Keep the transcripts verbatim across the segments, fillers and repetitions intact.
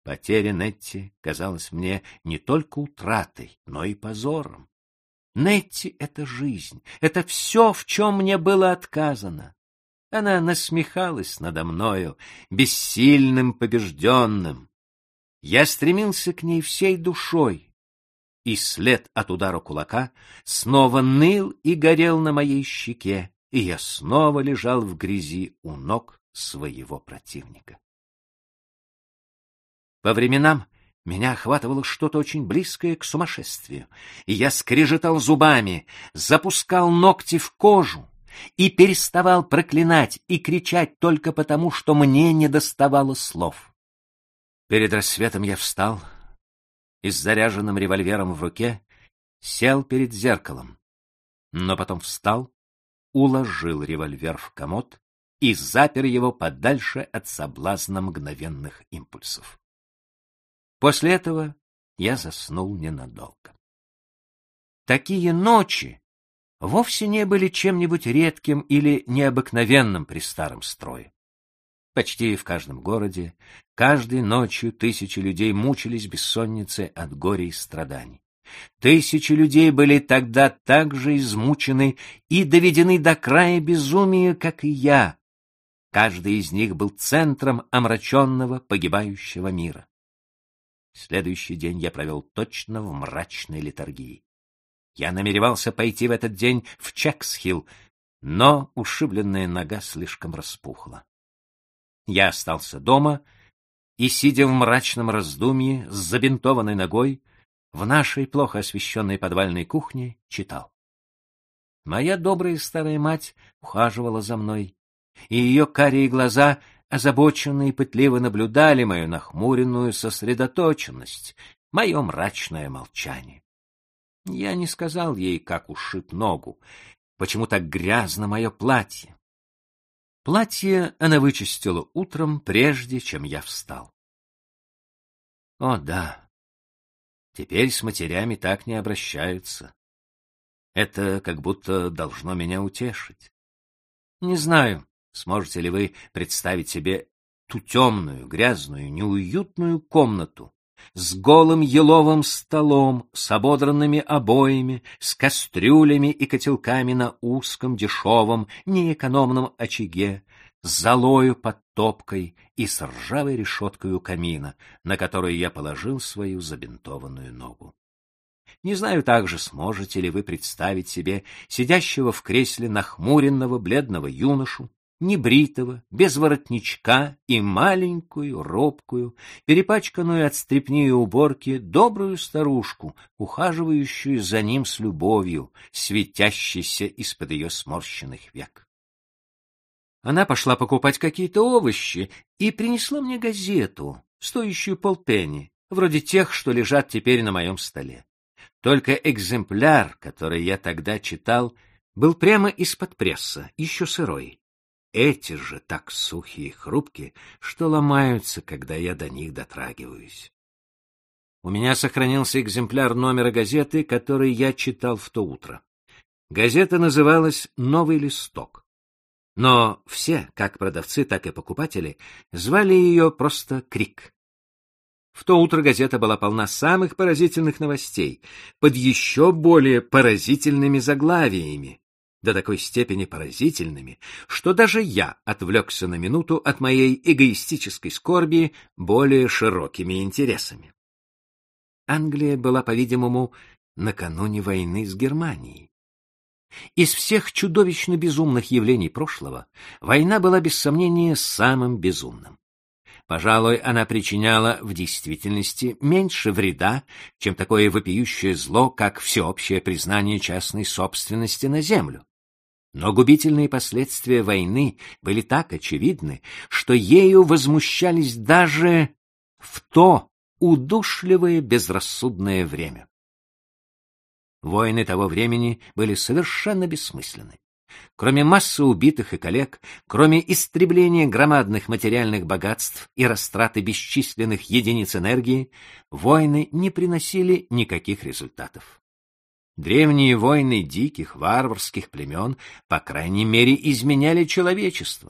Потеря Нетти казалась мне не только утратой, но и позором. Нетти — это жизнь, это все, в чем мне было отказано. Она насмехалась надо мною, бессильным, побежденным. Я стремился к ней всей душой, и след от удара кулака снова ныл и горел на моей щеке, и я снова лежал в грязи у ног своего противника. По временам меня охватывало что-то очень близкое к сумасшествию, и я скрежетал зубами, запускал ногти в кожу и переставал проклинать и кричать только потому, что мне недоставало слов. Перед рассветом я встал и с заряженным револьвером в руке сел перед зеркалом, но потом встал, уложил револьвер в комод и запер его подальше от соблазна мгновенных импульсов. После этого я заснул ненадолго. Такие ночи вовсе не были чем-нибудь редким или необыкновенным при старом строе. Почти в каждом городе, каждой ночью тысячи людей мучились бессонницей от горя и страданий. Тысячи людей были тогда так же измучены и доведены до края безумия, как и я. Каждый из них был центром омраченного, погибающего мира. Следующий день я провел точно в мрачной летаргии. Я намеревался пойти в этот день в Чексхилл, но ушибленная нога слишком распухла. Я остался дома и, сидя в мрачном раздумье с забинтованной ногой, в нашей плохо освещенной подвальной кухне читал. Моя добрая старая мать ухаживала за мной, и ее карие глаза озабоченно и пытливо наблюдали мою нахмуренную сосредоточенность, мое мрачное молчание. Я не сказал ей, как ушиб ногу, почему так грязно мое платье. Платье она вычистила утром, прежде чем я встал. О, да, теперь с матерями так не обращаются. Это как будто должно меня утешить. Не знаю, сможете ли вы представить себе ту темную, грязную, неуютную комнату с голым еловым столом, с ободранными обоями, с кастрюлями и котелками на узком, дешевом, неэкономном очаге, с золою под топкой и с ржавой решеткой у камина, на которую я положил свою забинтованную ногу. Не знаю также, сможете ли вы представить себе сидящего в кресле нахмуренного бледного юношу, небритого, без воротничка и маленькую, робкую, перепачканную от стряпни и уборки добрую старушку, ухаживающую за ним с любовью, светящейся из-под ее сморщенных век. Она пошла покупать какие-то овощи и принесла мне газету, стоящую полпенни, вроде тех, что лежат теперь на моем столе. Только экземпляр, который я тогда читал, был прямо из-под пресса, еще сырой. Эти же так сухие и хрупкие, что ломаются, когда я до них дотрагиваюсь. У меня сохранился экземпляр номера газеты, который я читал в то утро. Газета называлась «Новый листок». Но все, как продавцы, так и покупатели, звали ее просто «Крик». В то утро газета была полна самых поразительных новостей, под еще более поразительными заглавиями, до такой степени поразительными, что даже я отвлекся на минуту от моей эгоистической скорби более широкими интересами. Англия была, по-видимому, накануне войны с Германией. Из всех чудовищно безумных явлений прошлого война была без сомнения самым безумным. Пожалуй, она причиняла в действительности меньше вреда, чем такое вопиющее зло, как всеобщее признание частной собственности на землю. Но губительные последствия войны были так очевидны, что ею возмущались даже в то удушливое безрассудное время. Войны того времени были совершенно бессмысленны. Кроме массы убитых и коллег, кроме истребления громадных материальных богатств и растраты бесчисленных единиц энергии, войны не приносили никаких результатов. Древние войны диких, варварских племен, по крайней мере, изменяли человечество.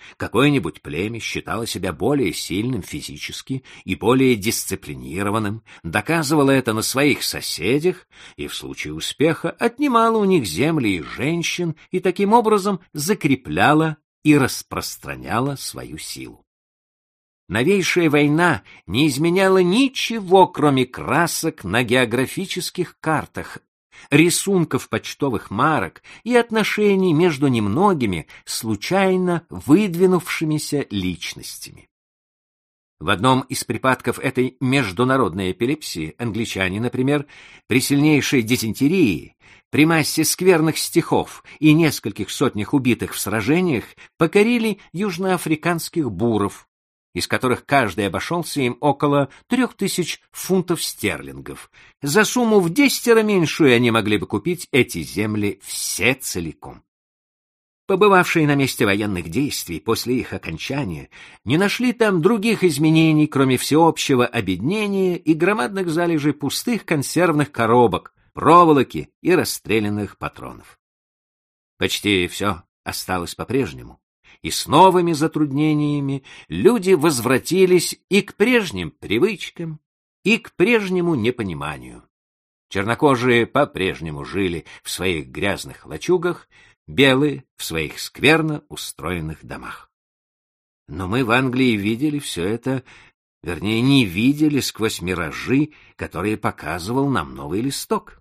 Какое-нибудь племя считало себя более сильным физически и более дисциплинированным, доказывало это на своих соседях и в случае успеха отнимало у них земли и женщин и таким образом закрепляло и распространяло свою силу. Новейшая война не изменяла ничего, кроме красок на географических картах, рисунков почтовых марок и отношений между немногими случайно выдвинувшимися личностями. В одном из припадков этой международной эпилепсии англичане, например, при сильнейшей дизентерии, при массе скверных стихов и нескольких сотнях убитых в сражениях покорили южноафриканских буров, из которых каждый обошелся им около трех тысяч фунтов стерлингов. За сумму в десятеро меньшую они могли бы купить эти земли все целиком. Побывавшие на месте военных действий после их окончания не нашли там других изменений, кроме всеобщего обеднения и громадных залежей пустых консервных коробок, проволоки и расстрелянных патронов. Почти все осталось по-прежнему. И с новыми затруднениями люди возвратились и к прежним привычкам, и к прежнему непониманию. Чернокожие по-прежнему жили в своих грязных лачугах, белые — в своих скверно устроенных домах. Но мы в Англии видели все это, вернее, не видели сквозь миражи, которые показывал нам новый листок.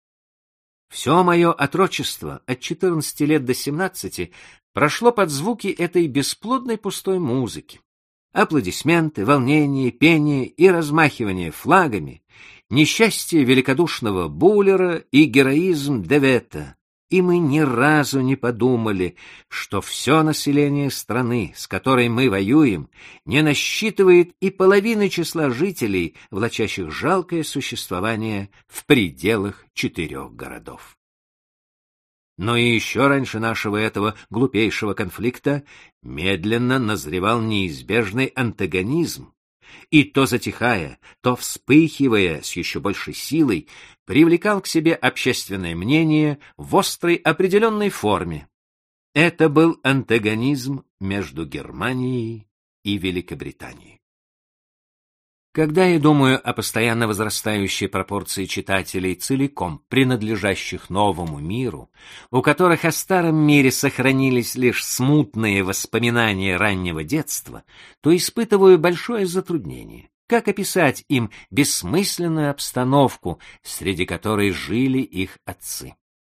Все мое отрочество от четырнадцати лет до семнадцати прошло под звуки этой бесплодной пустой музыки. Аплодисменты, волнение, пение и размахивание флагами, несчастье великодушного Буллера и героизм Девета. И мы ни разу не подумали, что все население страны, с которой мы воюем, не насчитывает и половины числа жителей, влачащих жалкое существование в пределах четырех городов. Но и еще раньше нашего этого глупейшего конфликта медленно назревал неизбежный антагонизм, и то затихая, то вспыхивая с еще большей силой, привлекал к себе общественное мнение в острой определенной форме. Это был антагонизм между Германией и Великобританией. Когда я думаю о постоянно возрастающей пропорции читателей, целиком принадлежащих новому миру, у которых о старом мире сохранились лишь смутные воспоминания раннего детства, то испытываю большое затруднение. Как описать им бессмысленную обстановку, среди которой жили их отцы?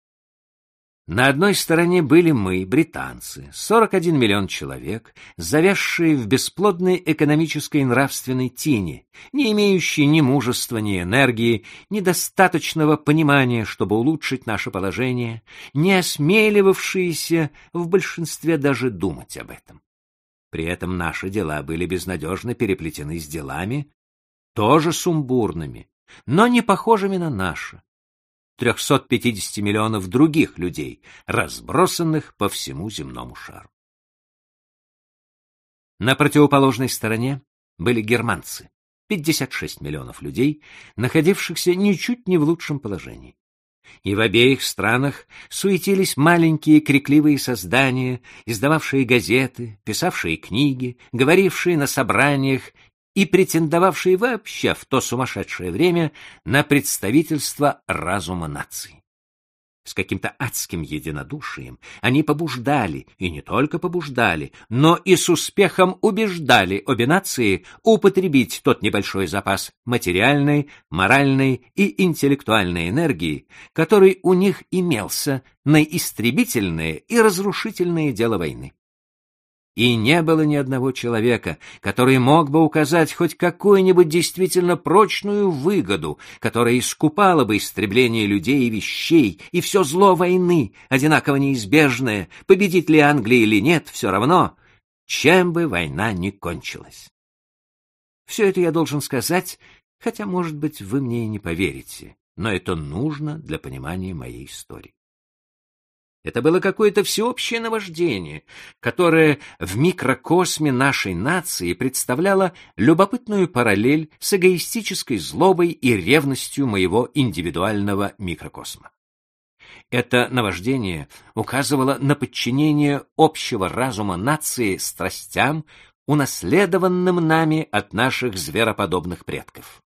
На одной стороне были мы, британцы, сорок один миллион человек, завязшие в бесплодной экономической и нравственной тине, не имеющие ни мужества, ни энергии, ни достаточного понимания, чтобы улучшить наше положение, не осмеливавшиеся в большинстве даже думать об этом. При этом наши дела были безнадежно переплетены с делами, тоже сумбурными, но не похожими на наши. трехсот пятидесяти миллионов других людей, разбросанных по всему земному шару. На противоположной стороне были германцы, пятьдесят шесть миллионов людей, находившихся ничуть не в лучшем положении. И в обеих странах суетились маленькие крикливые создания, издававшие газеты, писавшие книги, говорившие на собраниях и претендовавшие вообще в то сумасшедшее время на представительство разума наций. С каким-то адским единодушием они побуждали, и не только побуждали, но и с успехом убеждали обе нации употребить тот небольшой запас материальной, моральной и интеллектуальной энергии, который у них имелся на истребительное и разрушительное дело войны. И не было ни одного человека, который мог бы указать хоть какую-нибудь действительно прочную выгоду, которая искупала бы истребление людей и вещей, и все зло войны, одинаково неизбежное, победит ли Англия или нет, все равно, чем бы война ни кончилась. Все это я должен сказать, хотя, может быть, вы мне и не поверите, но это нужно для понимания моей истории. Это было какое-то всеобщее наваждение, которое в микрокосме нашей нации представляло любопытную параллель с эгоистической злобой и ревностью моего индивидуального микрокосма. Это наваждение указывало на подчинение общего разума нации страстям, унаследованным нами от наших звероподобных предков.